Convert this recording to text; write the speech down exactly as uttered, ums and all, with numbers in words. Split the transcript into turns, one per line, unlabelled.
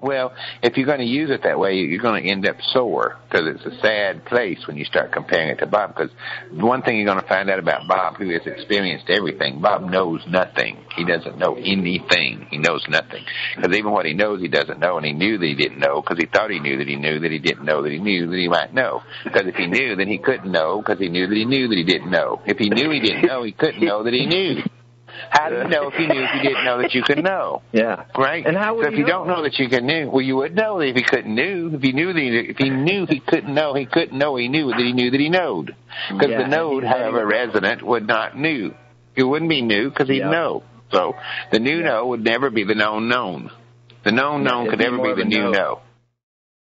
Well, if you're going to use it that way, you're going to end up sore, because it's a sad place when you start comparing it to Bob. Because one thing you're going to find out about Bob, who has experienced everything, Bob knows nothing. He doesn't know anything. He knows nothing. Because even what he knows, he doesn't know, and he knew that he didn't know, because he thought he knew that he knew that he didn't know that he knew that he might know. Because if he knew, then he couldn't know, because he knew that he knew that he didn't know. If he knew he didn't know, he couldn't know that he knew. How do you know if you knew if you didn't know that you could know?
Yeah.
Right?
And how would
so if you,
you know?
don't know that you could know, well, you would know that if he couldn't knew. If he knew that he, if he knew he couldn't know, he couldn't know he knew that he knew that he knowed. Because
Yeah,
the knowed, however resident, would not knew. It wouldn't be new because he'd
Yep.
know. So the new
Yeah.
know would never be the known known. The known known
It'd
could
be
never
more
be
of
the
a
new
know.
know.